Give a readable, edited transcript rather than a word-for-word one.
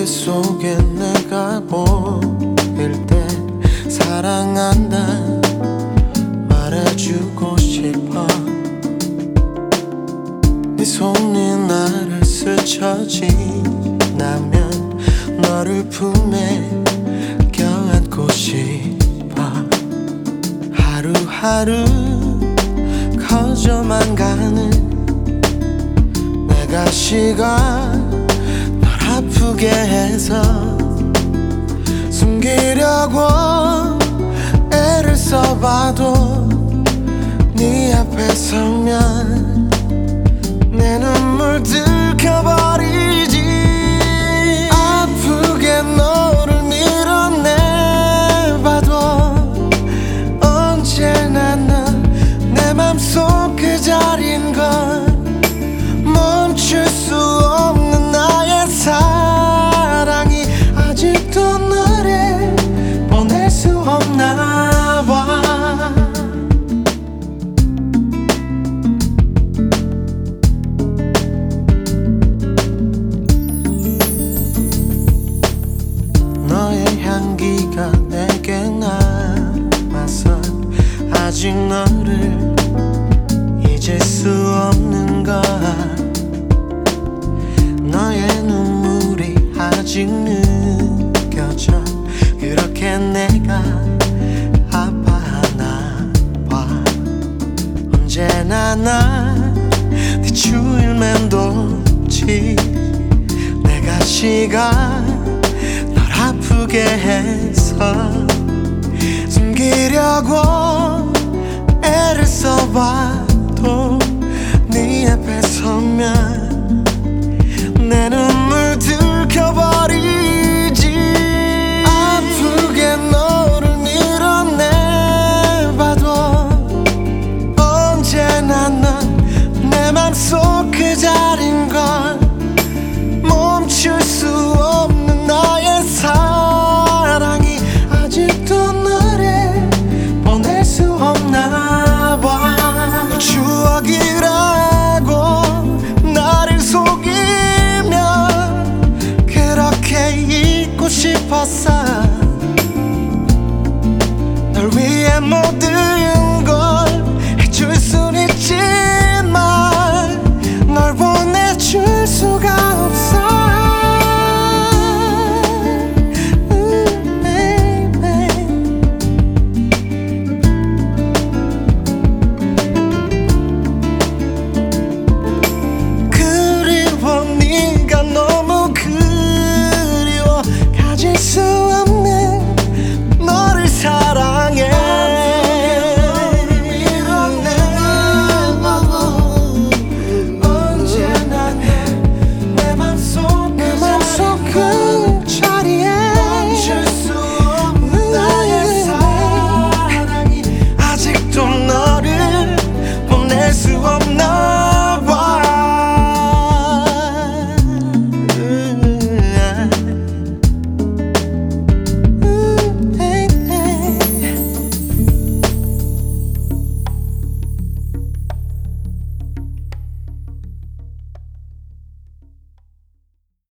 그 속에 내가 보일 때 사랑한다 말해주고 싶어. 네 손이 나를 스쳐 지나면 너를 품에 껴안고 싶어. 하루하루 커져만 가는 내가 시간 널 아프게 해서 숨기려고 애를 써봐도 네 앞에 서면 내 눈물 들켜버리지. 아프게 너를 밀어내봐도 언제나 넌 내 맘속 그 자리인 걸 멈출 수 없는 나의 사랑이 아직도 너를 보낼 수 없나 봐. 너의 향기가 내게 남아서 아직 너를 잊을 수 없는 걸. 너의 눈물이 아직 느껴져. 그렇게 내가 아파하나 봐. 언제나 난 네 주위를 맴돌지. 내가 시간 널 아프게 해서 숨기려고 애를 써봐도 네 앞에 서면 내 눈물 들켜버리지. 아프게 너를 밀어내봐도 언제나 넌 내 맘속 그 자리인 걸 멈출 수 없는 나의 사랑이 아직도 너를 보낼 수 없나 봐. 추억이라고 나를 속이면 그렇게 잊고 싶었어. 널 위해 모든 걸 해줄 순 있지만 널 보내줄 수가 없어. 너무 그리워 가질 수 없는 너를 사랑해. 언제나 내 맘속 그